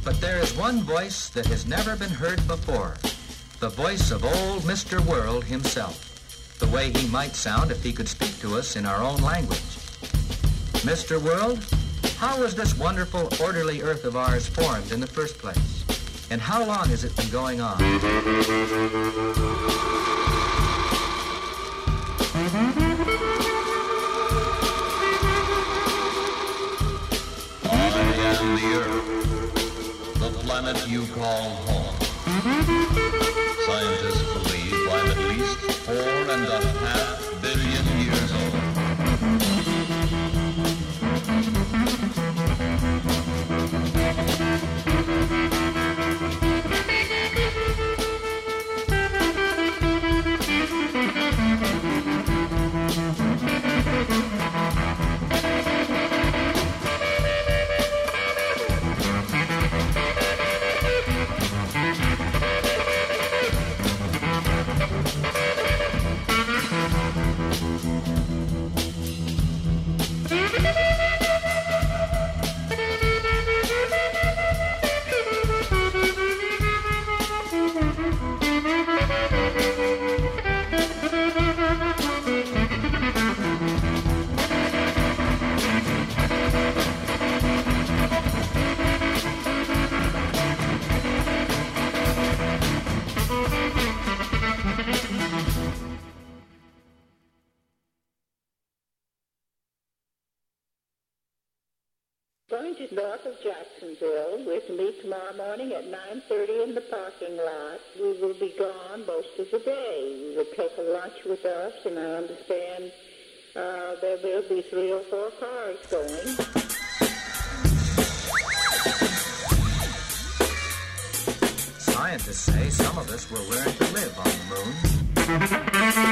But there is one voice that has never been heard before. The voice of old Mr. World himself. The way he might sound if he could speak to us in our own language. Mr. World, how was this wonderful, orderly Earth of ours formed in the first place? And how long has it been going on? I am the Earth, the planet you call home. Scientists believe I'm at least 4.5 billion years old. Going to north of Jacksonville with me tomorrow morning at 9:30 in the parking lot. We will be gone most of the day. We will take a lunch with us, and I understand there will be 3 or 4 cars going. Scientists say some of us will learn to live on the moon.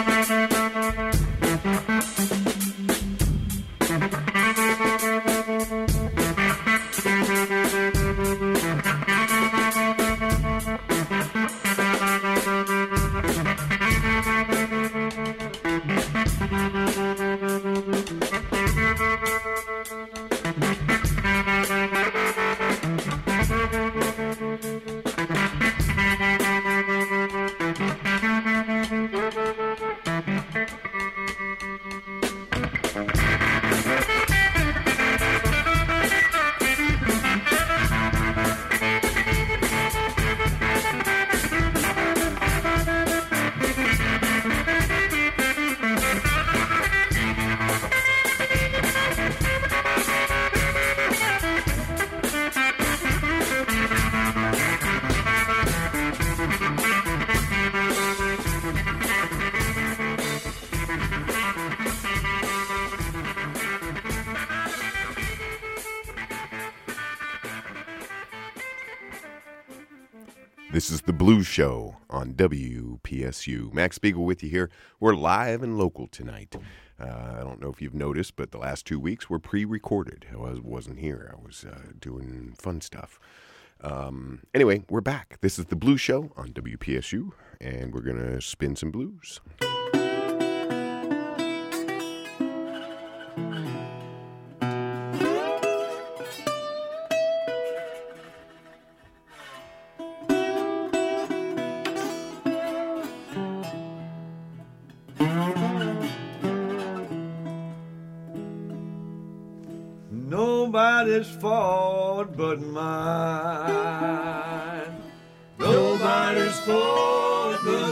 This is the Blues Show on WPSU. Max Spiegel with you here. We're live and local tonight. I don't know if you've noticed, but the last 2 weeks were pre-recorded. I wasn't here. I was doing fun stuff. Anyway, we're back. This is the Blues Show on WPSU, and we're going to spin some blues. Nobody's fault but mine. Nobody's fault but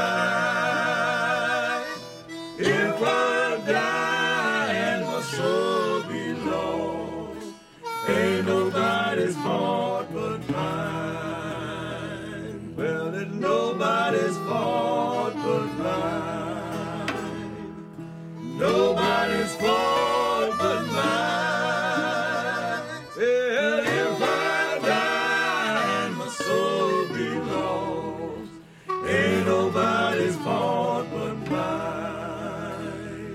mine. If I die and my soul be lost, ain't nobody's fault but mine. Well, it's nobody's fault but mine. Nobody's fault but mine. Nobody's fault but mine.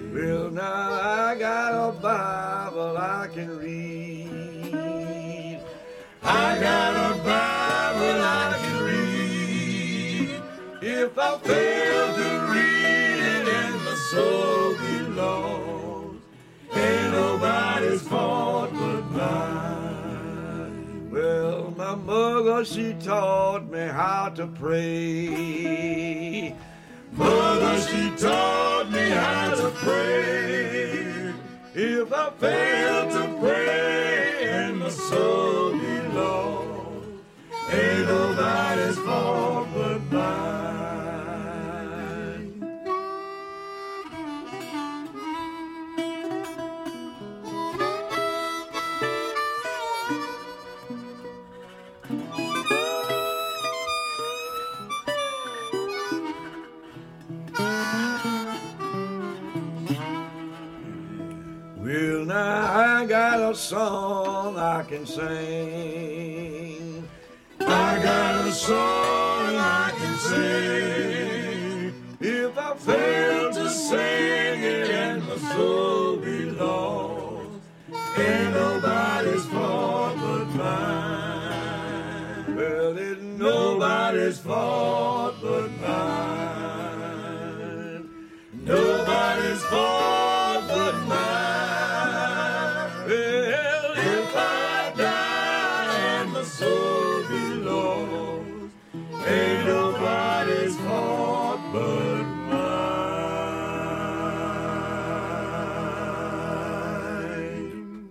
my mother, she taught me how to pray. Mother, she taught me how to pray. If I fail to pray and my soul be lost, ain't nobody's fault but mine. Well, now I got a song I can sing. I got a song I can sing. If I fail to sing it and my soul be lost, ain't nobody's fault but mine. Well, it's nobody's fault but mine. Nobody's fault but mine. Well, if I die and my soul be lost, ain't nobody's fault but mine.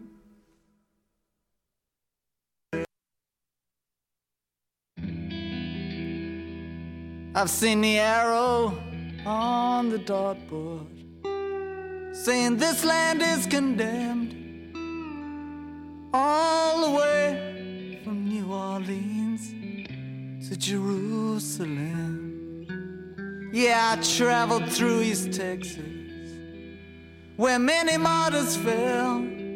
I've seen the arrow on the dartboard saying this land is condemned, all the way from New Orleans to Jerusalem. Yeah, I traveled through East Texas, where many martyrs fell,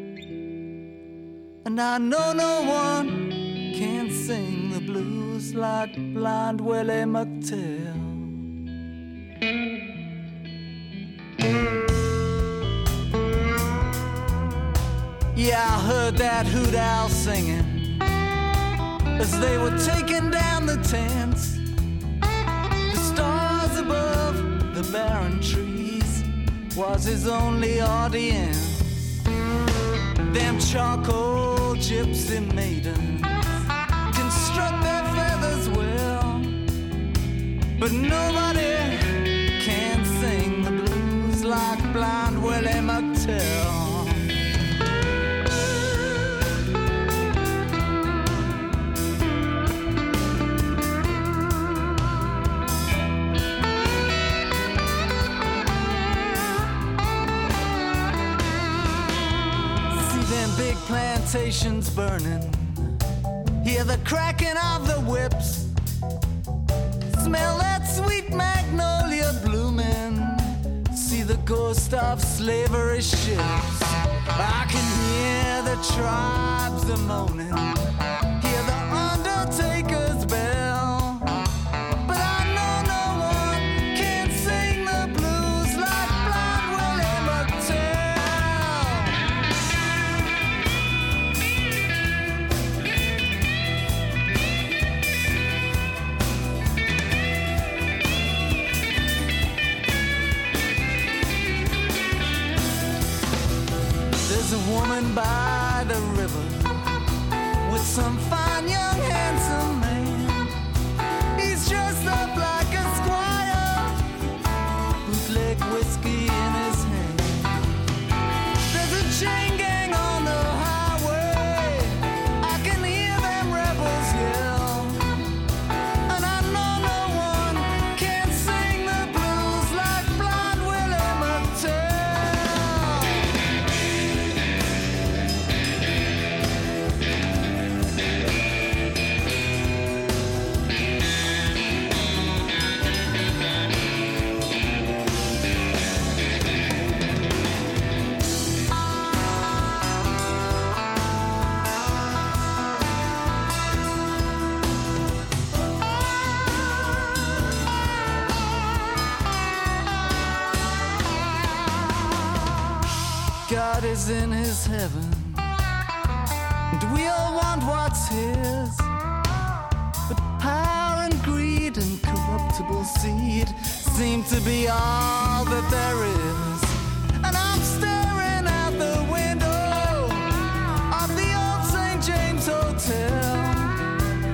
and I know no one can sing the blues like Blind Willie McTell. Yeah, I heard that hoot owl singing as they were taking down the tents. The stars above the barren trees was his only audience. Them charcoal gypsy maidens can strut their feathers well, but nobody can sing the blues like Blind Willie McTell. Big plantations burning, hear the cracking of the whips, smell that sweet magnolia blooming, see the ghost of slavery ships. I can hear the tribes a moaning, hear the undertaker's bell, but I know no one can sing the blues like Blind Willie McTell. There's a woman by the river with some fine young handsome man. He's dressed up like a squire, bootleg whiskey in his hand. There's a chain gang on the highway, I can hear them rebels yell, and I know no one can sing the blues like Blind Willie McTell. God is in his heaven, and we all want what's his, but power and greed and corruptible seed seem to be all that there is. And I'm staring out the window of the old St. James Hotel,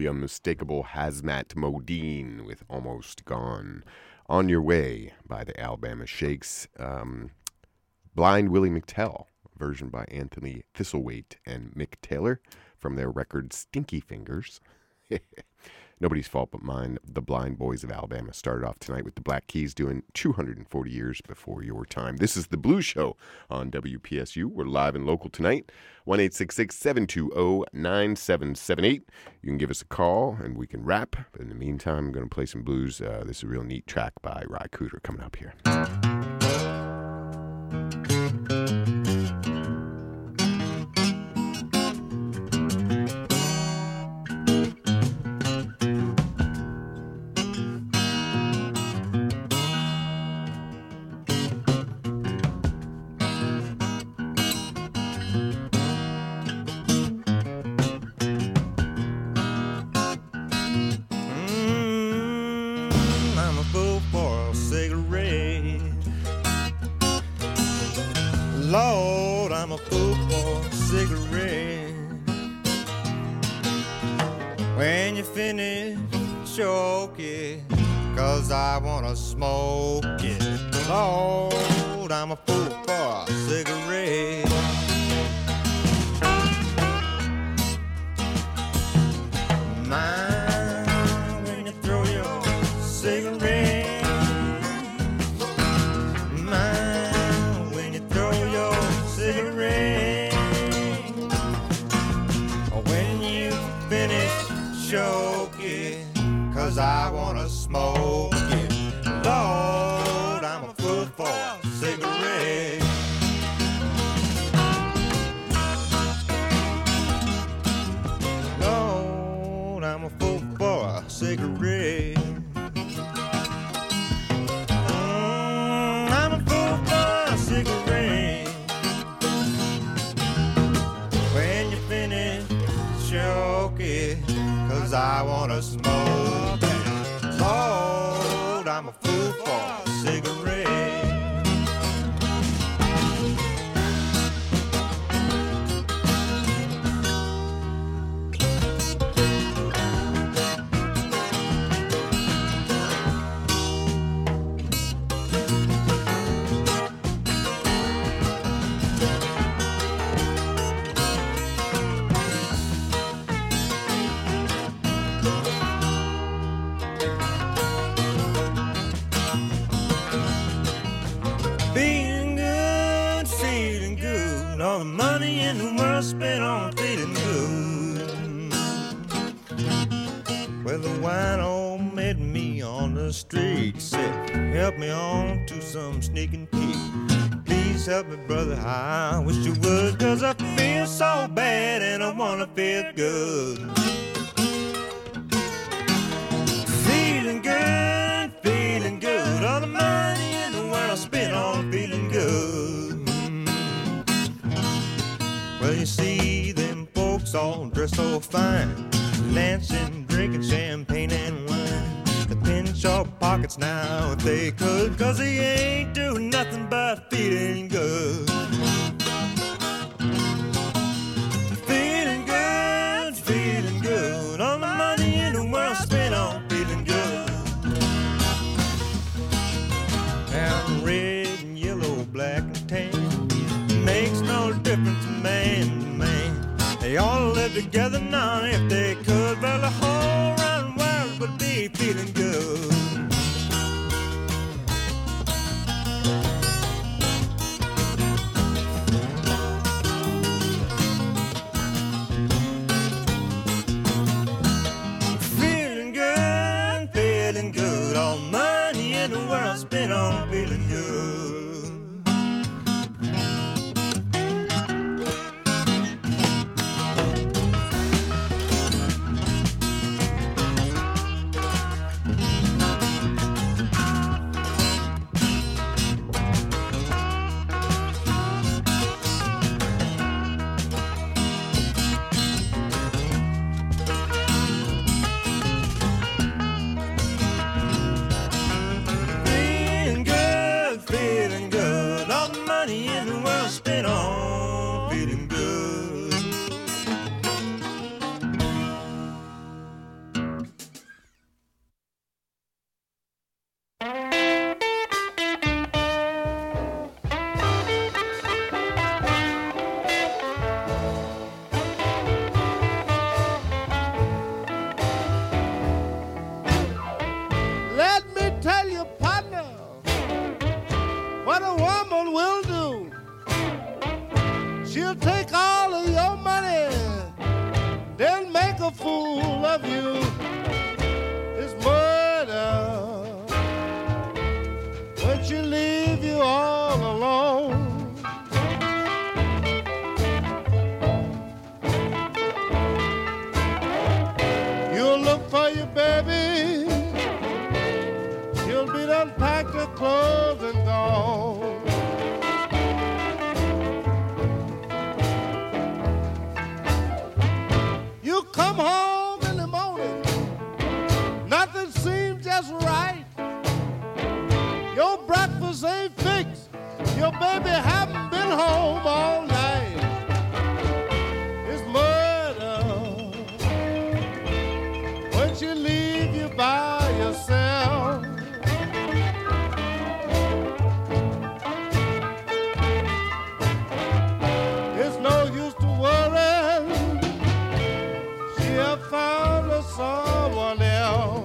the unmistakable Hazmat Modine with Almost Gone. On Your Way by the Alabama Shakes. Blind Willie McTell, version by Anthony Thistlethwaite and Mick Taylor from their record Stinky Fingers. Nobody's fault but mine. The Blind Boys of Alabama started off tonight with the Black Keys doing 240 years before your time. This is The Blues Show on WPSU. We're live and local tonight. 1-866-720-9778. You can give us a call and we can rap. But in the meantime, I'm going to play some blues. This is a real neat track by Ry Cooder coming up here. Smoke it, Lord, I'm a fool for a cigarette. Mind when you throw your cigarette. Mind when you throw your cigarette. When you finish, choke it, 'cause I wanna smoke it. Lord, I'm a fool for a cigarette. Lord, I'm a fool for a cigarette. I'm a fool for a cigarette. When you finish, choke it, 'cause I wanna smoke it. Lord, I'm a fool for a cigarette. All the money in the world spent on feeling good. Well, the wine old met me on the street. Said, help me on to some sneaking peek. Please help me, brother, I wish you would. 'Cause I feel so bad and I wanna feel good. Feeling good. All the money in the world spent on feeling good. Well, you see them folks all dressed so fine, dancing, drinking champagne and wine. They pinch your pockets now if they could, 'cause they ain't doing nothing but feeling good. Feeling good. All the money in the world spent on feeling good. Now red and yellow, black and tan, makes no difference, man to man. They all live together now if they could. Well, the whole round world would be feeling good. Feeling good. All money in the world spent on feeling good. take all of your money, then make a fool of you. It's murder. When she leave you all alone. You'll look for your baby. She'll be done packed her clothes and gone. You come home in the morning, nothing seems just right. Your breakfast ain't fixed, your baby haven't been home all night. It's murder when she leave you by yourself. It's no use to worry, she have found her someone else.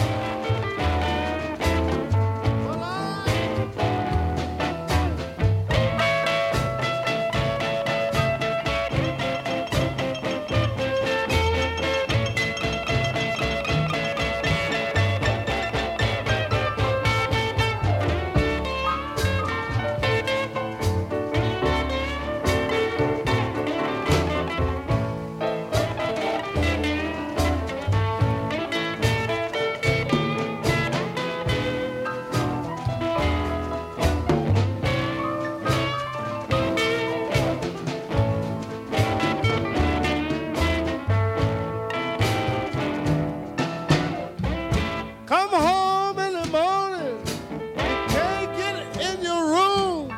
Come home in the morning, can't get in your room.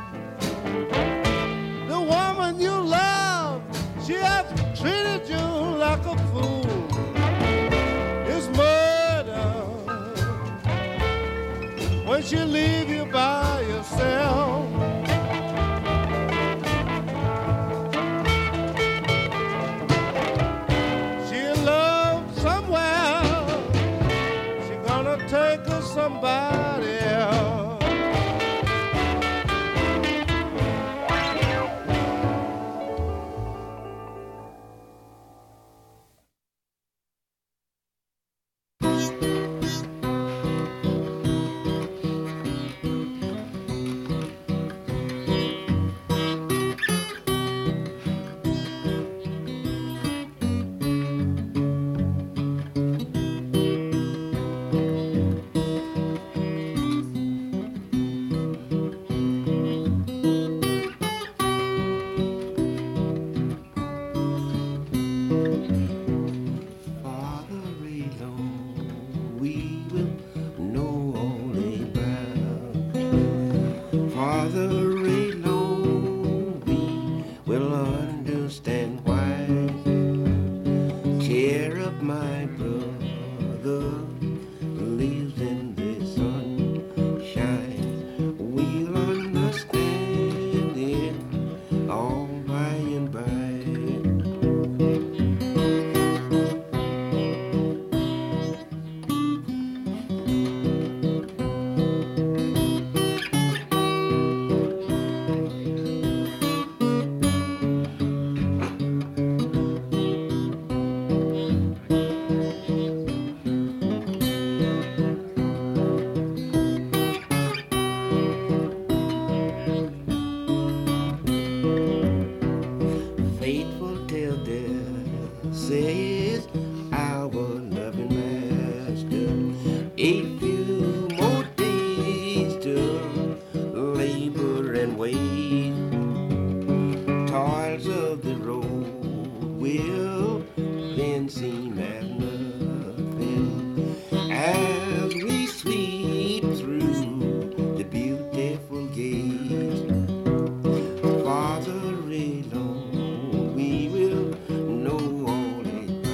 The woman you love, she has treated you like a fool. It's murder when she leave you by yourself. She'll love somewhere, gonna take her somebody else. Father, alone we will know all it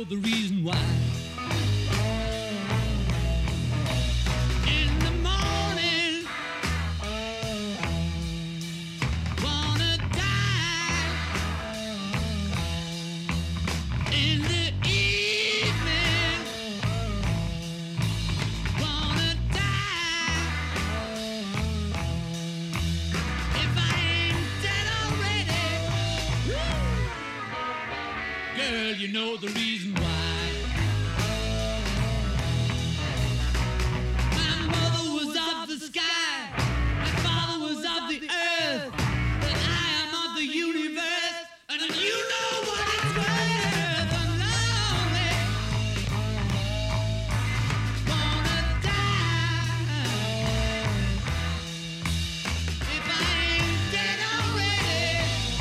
the reason why. In the morning, wanna die. In the evening, wanna die. If I ain't dead already, girl, you know the reason why. My mother was of the sky, my father was of the earth, and I am of the universe, and you know what it's worth. I'm lonely, wanna die. If I ain't dead already,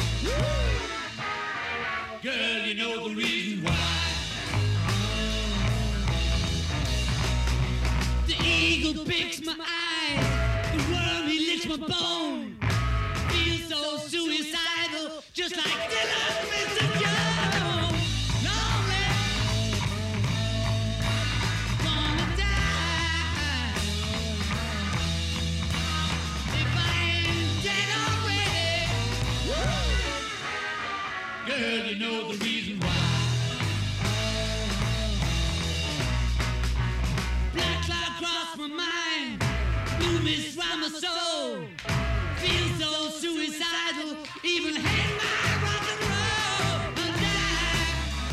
girl, you know the reason why. The eagle picks my eyes, the worm he licks my bone. Feels so suicidal, just like Dylan, Mr. Jones. Lonely, wanna die. If I ain't dead already, girl, you know the reason why. Black cloud crossed my mind, blue mist round my soul. Feel so suicidal, even hate my rock and roll. And die,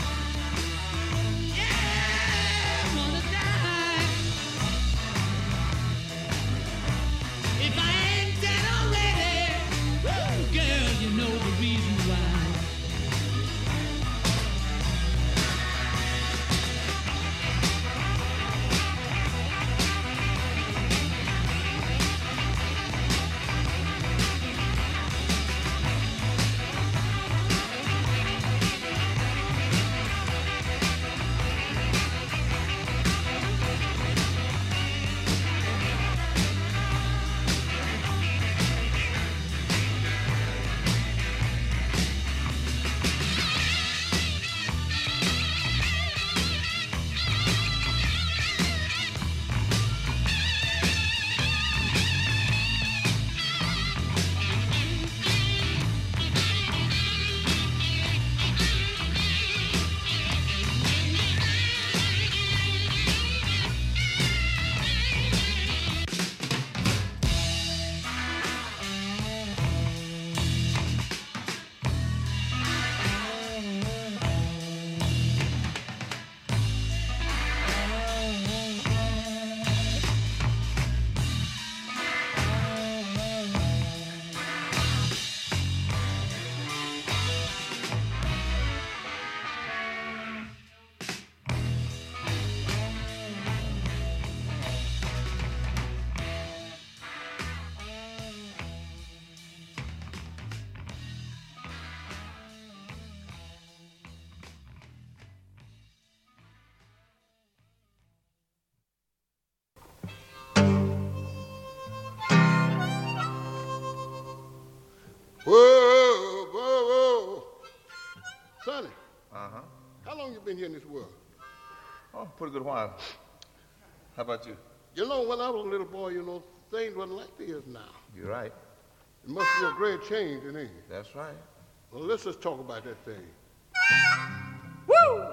yeah, wanna die. If I ain't dead already, girl, you know the reason why. Whoa, whoa, whoa. Sonny, how long you been here in this world? Oh, pretty good while. How about you? You know, when I was a little boy, things wasn't like they is now. You're right. It must be a great change, ain't it? That's right. Well, let's just talk about that thing. Woo!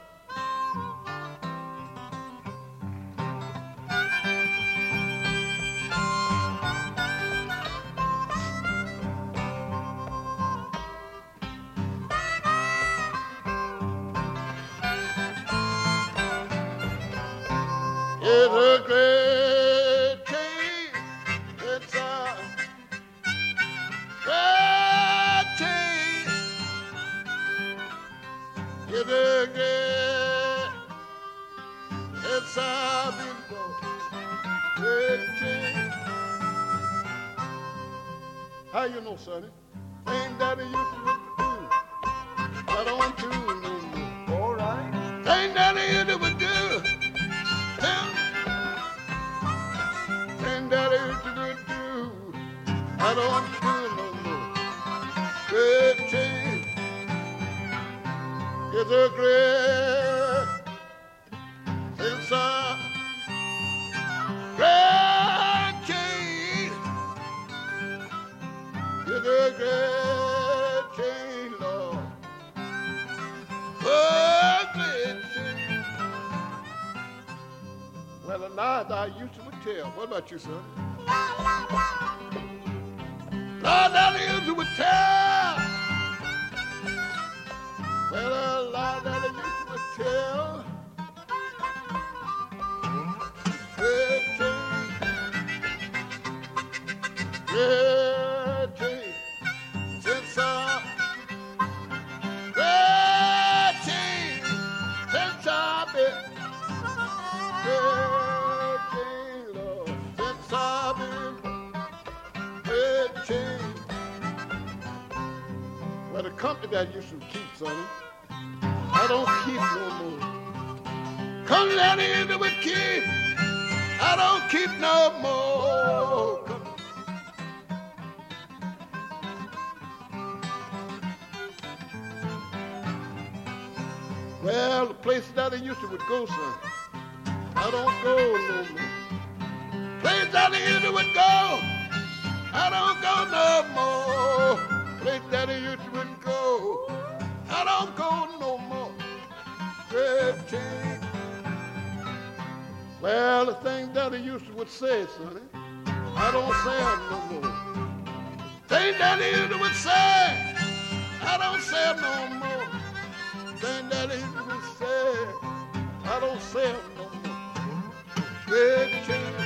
It's a great change. It's a great change. It's a great. It's a great change. How you know, sonny? Ain't that you used to do? I don't want to no more. All right. Ain't that you would do? Ain't that you would do? I don't want to do no more. Great change. It's a great our great King. You're the great King, Lord. Oh, great King. Well, the lies I used to tell. What about you, son? Lord, that I used to tell. Well, a lie that I used to tell. Great King, great King, since our great King, since I've been great King, Lord, since I've been great King. Well, the company that I used to keep, sonny, I don't keep no more. Company that I used to keep, I don't keep no more. Well, the places that I used to would go, son, I don't go no more. Place that I used to would go, I don't go no more. Place that I used to would go, I don't go no more. Great King. Well, the thing that I used to would say, sonny, I don't say them no more. Thing that I used to would say, I don't say them no more. Thing that I used to would say, I don't say them no more. Great King,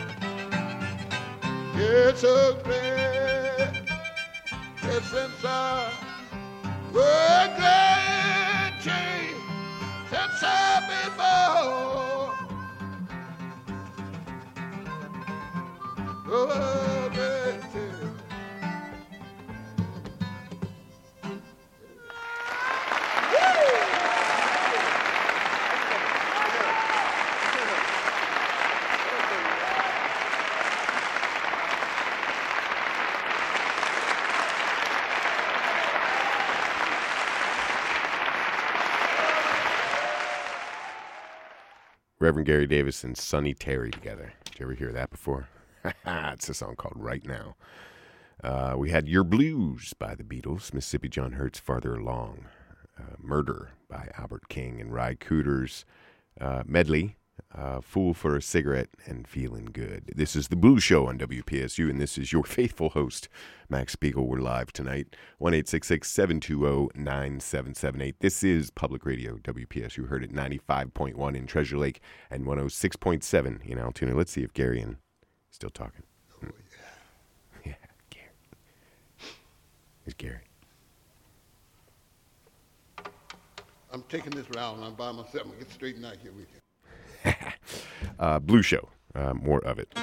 it's so great, it's inside. Oh, great King, since I've been born. Oh, great King. Reverend Gary Davis and Sonny Terry together. Did you ever hear that before? It's a song called Right Now. We had Your Blues by the Beatles, Mississippi John Hurt's Farther Along, Murder by Albert King, and Ry Cooder's medley, Fool for a Cigarette and Feeling Good. This is The Blues Show on WPSU, and this is your faithful host, Max Spiegel. We're live tonight, 1-866-720-9778. This is Public Radio, WPSU. Heard at 95.1 in Treasure Lake and 106.7 in Altoona. Let's see if Gary and still talking. Oh, yeah. Yeah, Gary. Here's Gary. I'm taking this round. I'm by myself. I'm going to get straightened out here with you. Blue Show. More of it.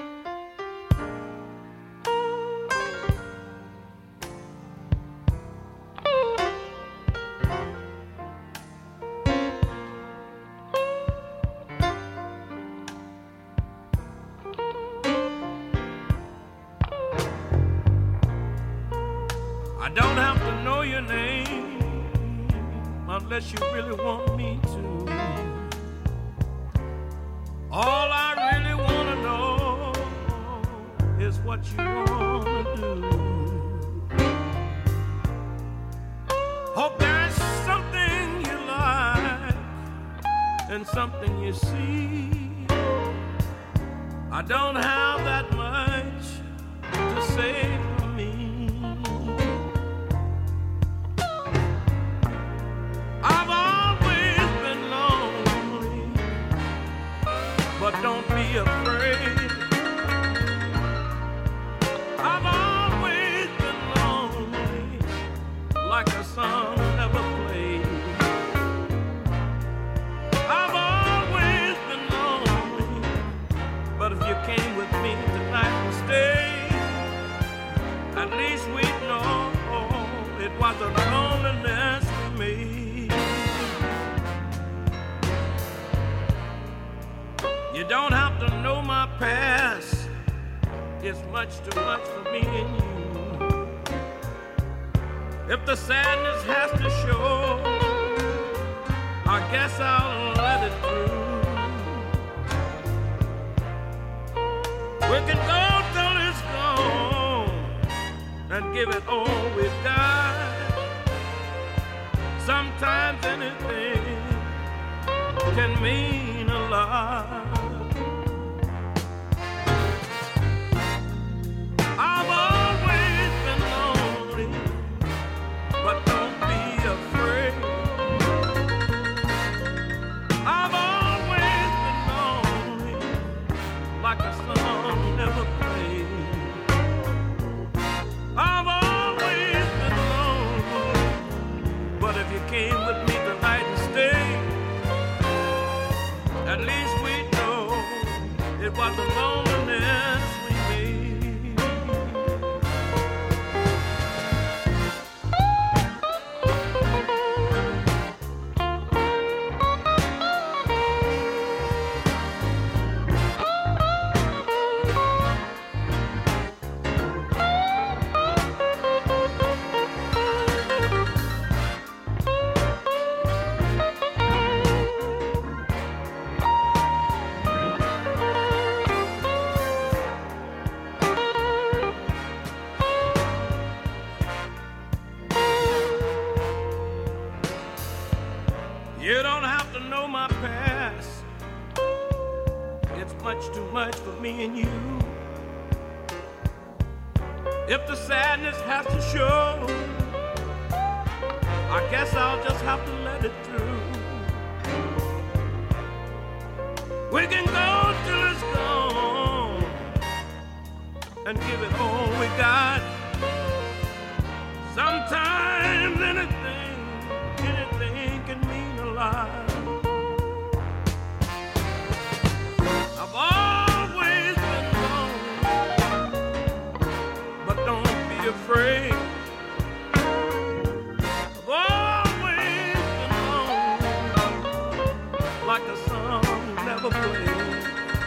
I don't have to know your name unless you really want me to. All I really want to know is what you want to do. Hope there's something you like and something you see. I don't have that much to say for me. I've always been lonely, but don't be afraid. I've always been lonely, like a song never played. I've always been lonely, but if you came with me tonight and stayed, at least we'd know it wasn't loneliness for me. You don't have to know my past. It's much too much for me and you. If the sadness has to show, I guess I'll let it through. can go till it's gone and give it all we've got. Sometimes anything can mean a lot. I've always been lonely, but don't be afraid. I've always been lonely, like a song never played. I've always been lonely, but if you came with me tonight and stayed, at least we know it was the loneliness we made. You don't have to know my past. It's much too much for me and you. If the sadness has to show, I guess I'll just have to let it through. We can go till it's gone and give it all we got. Sometimes anything can mean a lot. I've always been lonely, but don't be afraid. I've always been lonely, like a song never played.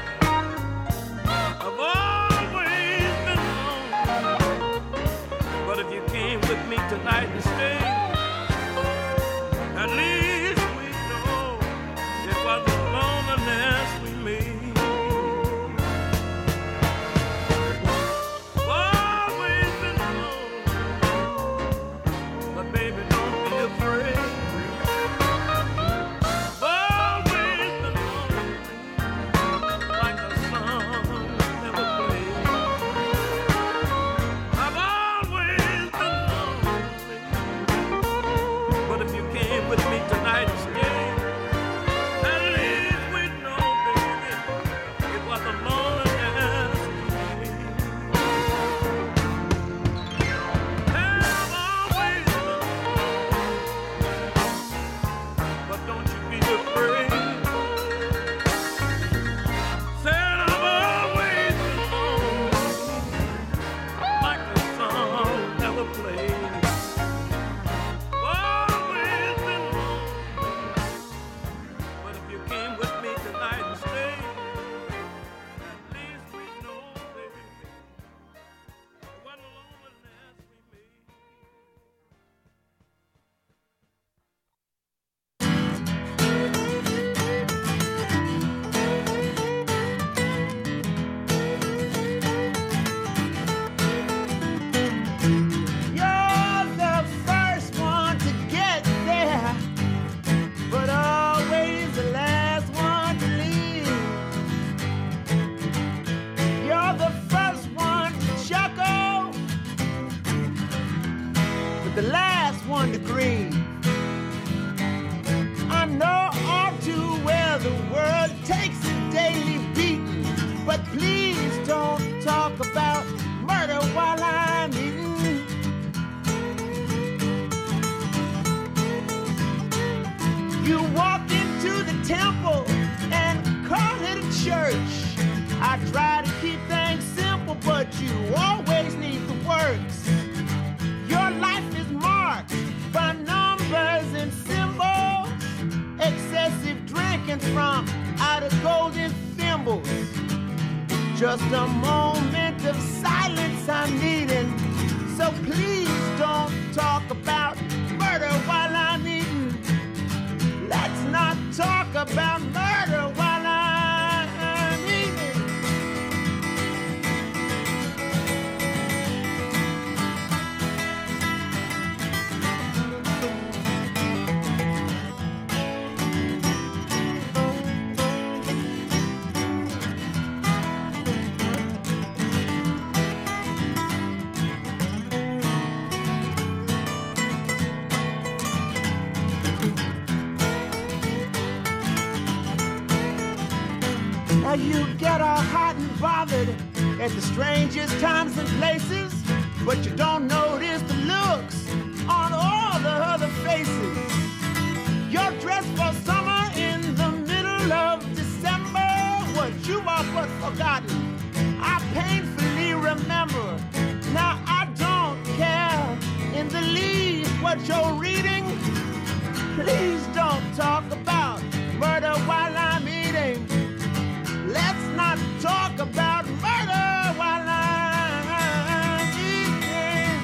I've always been lonely, but if you came with me tonight and stayed, at least we know it was the loneliness we made. Always been lonely, but baby, don't be afraid. Always been lonely, like a song never played. I've always been lonely, but if you came with me tonight and stayed, at least we know, baby, it was the loneliness we made. I've always been lonely, but don't you be afraid. Said I've always been lonely, like a song never played. Always been lonely, but if you came with me tonight and stayed, at least we know, baby, it wasn't the loneliness we made. You're the first one to get there, but always the last one to leave. You're the first one to chuckle, but the last one to grieve. I know all too well the world takes a daily beating, but please don't talk about murder while I'm eating. You walk into the temple and call it a church. I try to keep things simple, but you always need the works. Your life is marked by numbers and symbols, excessive drinking from out of golden thimbles. Just a moment of silence I'm needing, so please don't talk about murder while I'm eating. Let's not talk about murder while I'm eating. get all hot and bothered at the strangest times and places, but you don't notice the looks on all the other faces. You're dressed for summer in the middle of December. What you are but forgotten, I painfully remember. Now I don't care in the least what you're reading. Please don't talk about murder while I'm eating. Let's not talk about murder while I'm eating.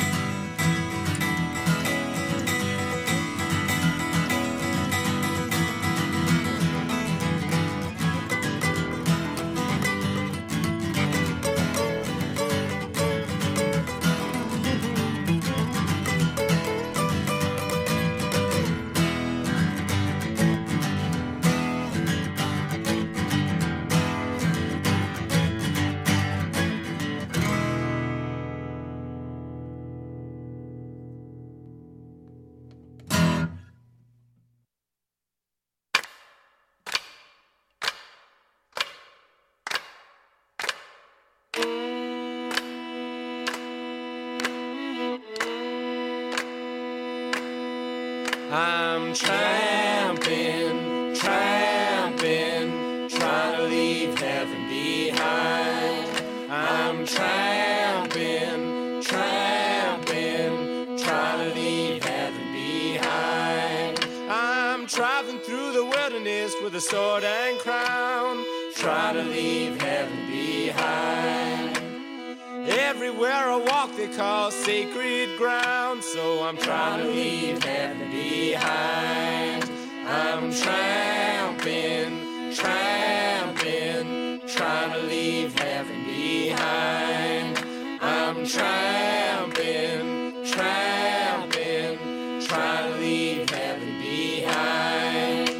I'm tramping, tramping, trying to leave heaven behind. I'm tramping, tramping, trying to leave heaven behind. I'm traveling through the wilderness with a sword and crown, trying to leave heaven behind. Everywhere I walk they call sacred ground, so I'm trying to leave heaven behind. I'm tramping, tramping, trying to leave heaven behind. I'm tramping, tramping, trying to leave heaven behind.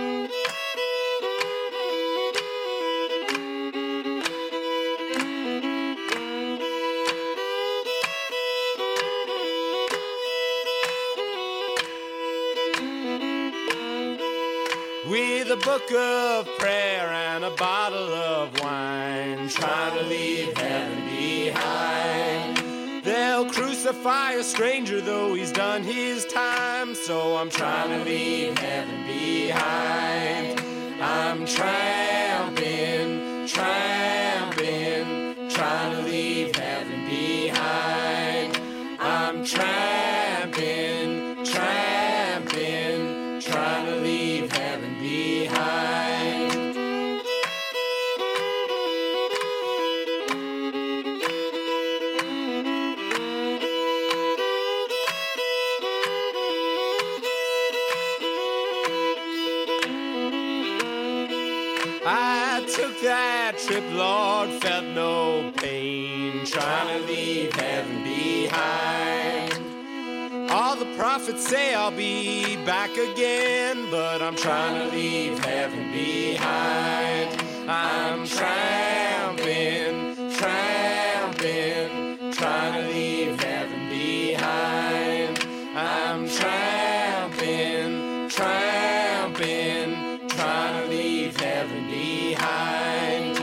With a book of prayer and a bottle of wine, trying to leave heaven behind. They'll crucify a stranger though he's done his time, so I'm trying to leave heaven behind. I'm tramping, tramping, trying to leave heaven behind. I'm tramping, tramping, trying to leave heaven behind. I took that trip, Lord, felt no pain, trying to leave heaven behind. All the prophets say I'll be back again, but I'm trying to leave heaven behind. I'm tramping, tramping, trying to leave heaven behind. I'm tramping, tramping, trying to leave heaven behind.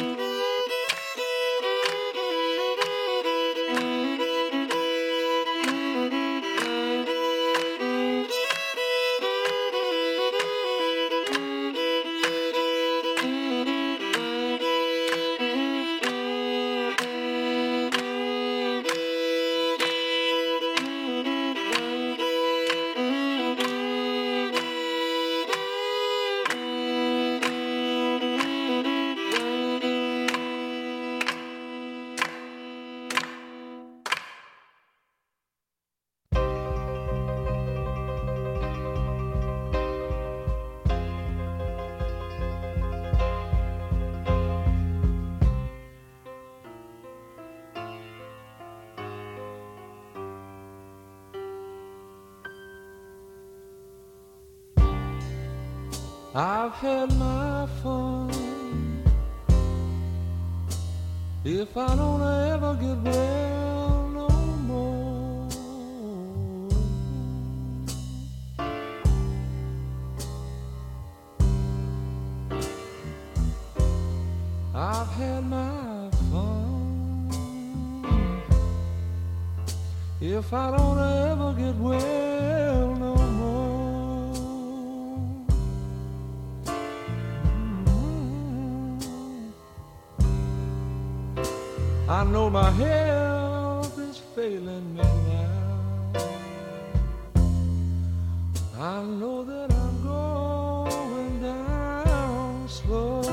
I've had my fun. If I don't ever get well no more, I've had if I don't ever get well no more. I know my health is failing me now. I know that I'm going down slow.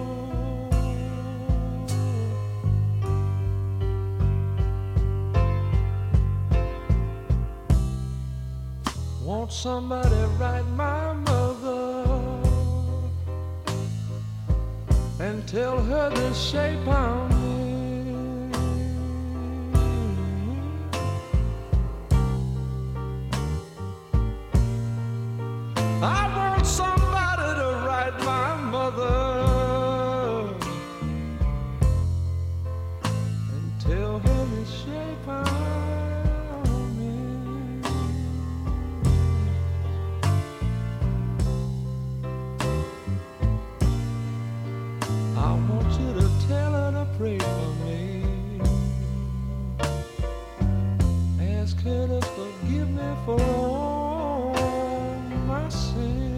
Won't somebody write my mother and tell her the shape I'm in? I want somebody to write my mother and tell her the shape I'm in. I want you to tell her to pray for me. Ask her to forgive me for all my sin.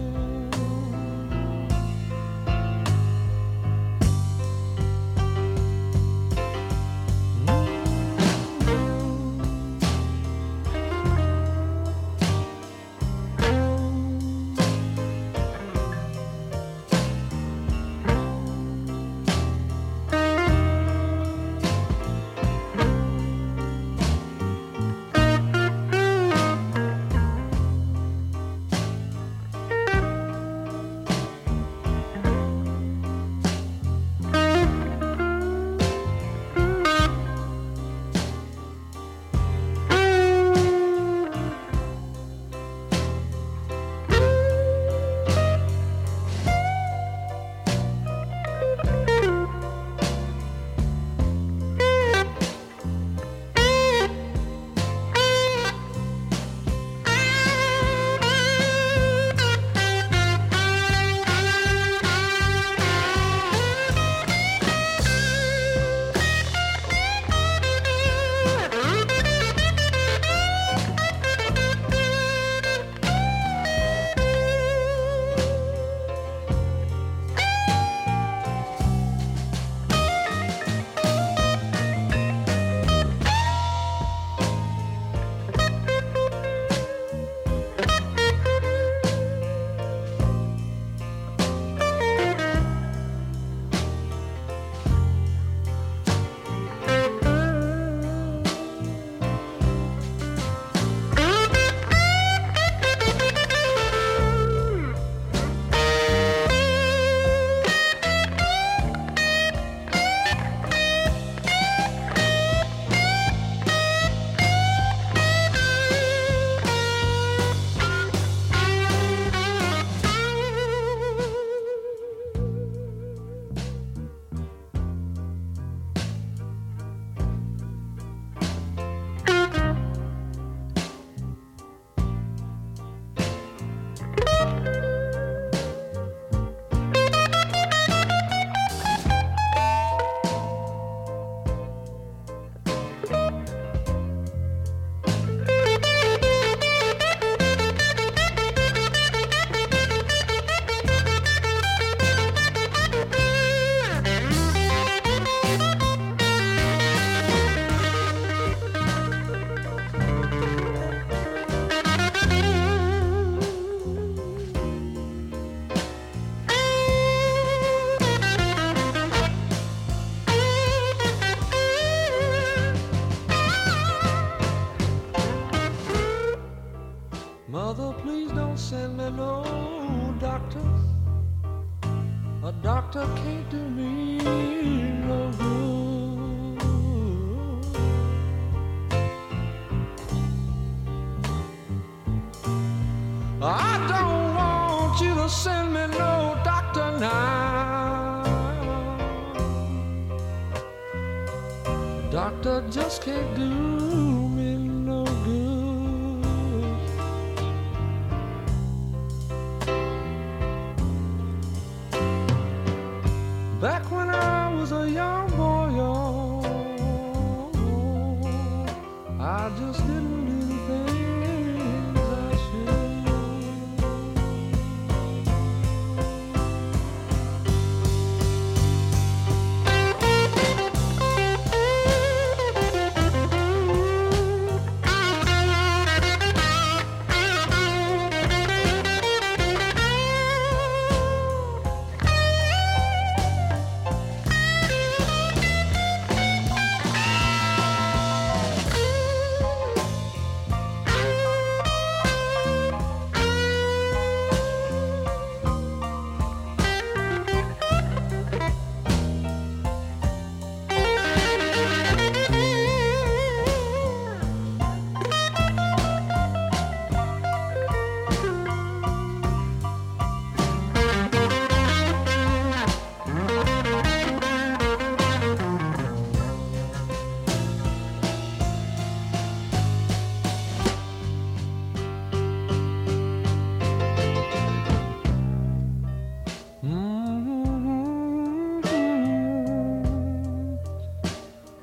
Mother, please don't send me no doctor. A doctor can't do me no good. I don't want you to send me no doctor now. Doctor just can't do me no good. Back when I was a young boy, I just didn't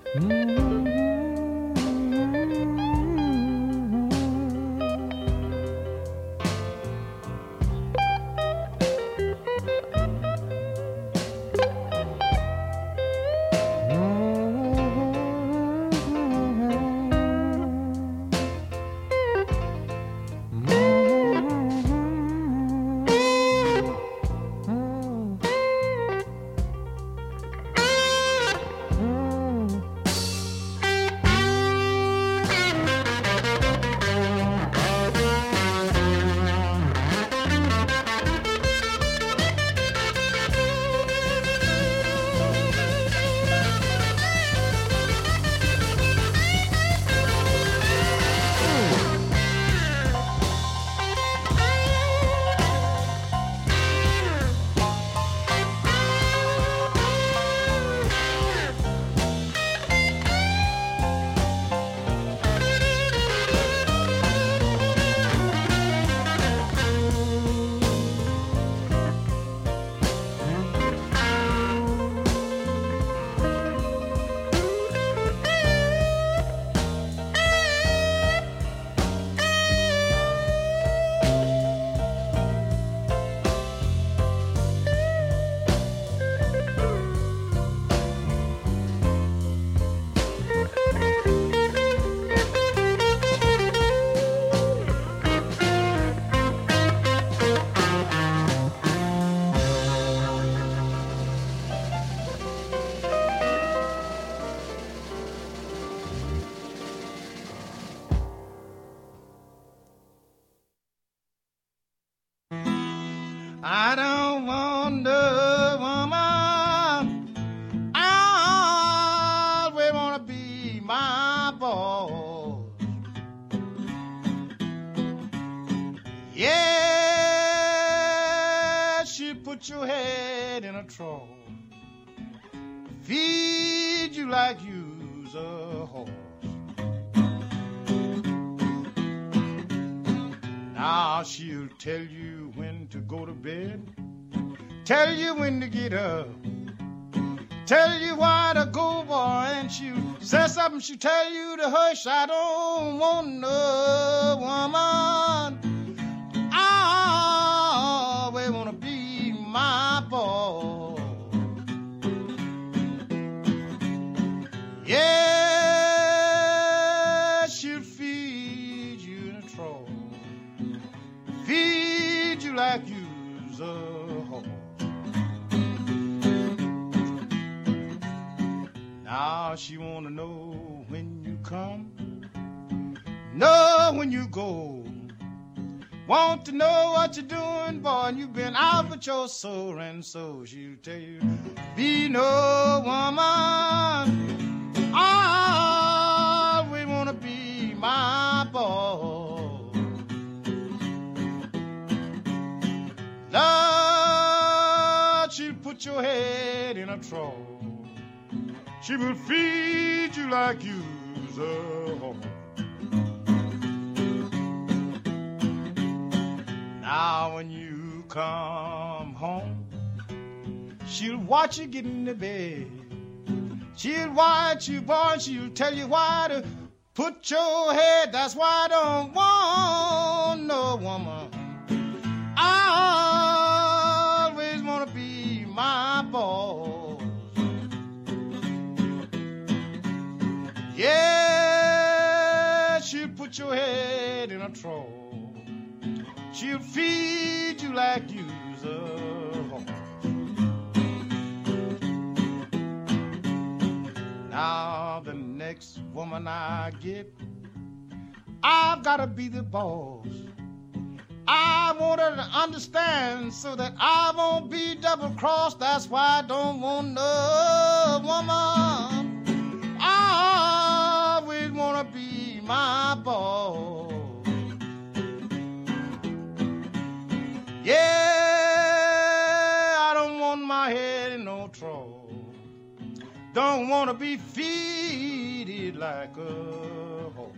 I don't want no woman. I always want to be my boss. Yeah, she put your head in a trough, feed you like you's a horse. Now she'll tell you when to go to bed, tell you when to get up, tell you why to go, boy, and she'll say something, she'll tell you to hush. I don't want no woman. I always want to be my boss. Yeah, she'll feed you in a trough, feed you like you's a horse. Now she wanna know when you come, know when you go, want to know what you're doing, boy, and you've been out with your soul, and so she'll tell you, be no woman. I always wanna be my boss. Lord, she'll put your head in a trough, she will feed you like you's a horse. Now when you come home, she'll watch you get in the bed, she'll watch you, boy, she'll tell you why to put your head. That's why I don't want no woman. I always want to be my boss. Yeah, she'll put your head in a trough, she'll feed you like you's a horse. Now the next woman I get, I've got to be the boss. I want her to understand so that I won't be double-crossed. That's why I don't want no woman. I always want to be my boss. Yeah, I don't want my head in no trough, don't want to be feeded like a horse.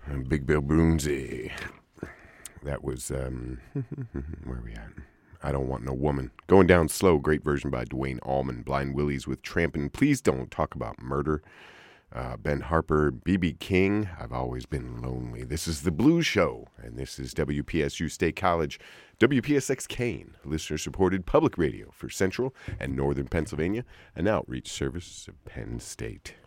Big Bill Broonzy. That was, where are we at? I Don't Want No Woman. Going Down Slow, great version by Dwayne Allman. Blind Willies with Trampin'. Please Don't Talk About Murder. Ben Harper, B.B. King, I've Always Been Lonely. This is The Blues Show, and this is WPSU State College, WPSX Kane, listener-supported public radio for Central and Northern Pennsylvania, an outreach service of Penn State.